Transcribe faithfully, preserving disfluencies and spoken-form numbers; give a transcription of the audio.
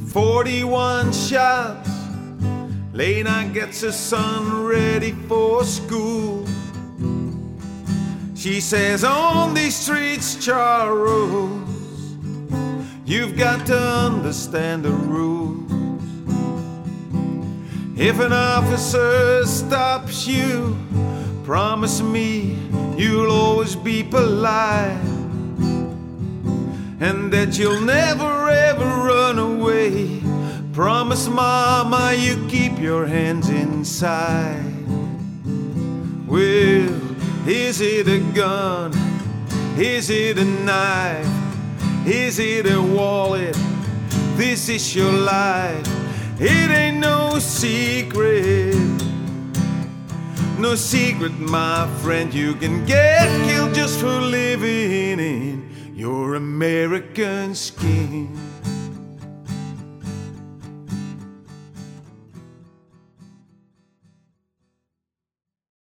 forty-one shots. Lena gets her son ready for school. She says, on these streets, Charles, you've got to understand the rules. If an officer stops you, promise me you'll always be polite, and that you'll never ever run away. Promise mama you keep your hands inside. Well, is it a gun? Is it a knife? Is it a wallet? This is your life. It ain't no secret. No secret, my friend. You can get killed just for living in your American skin.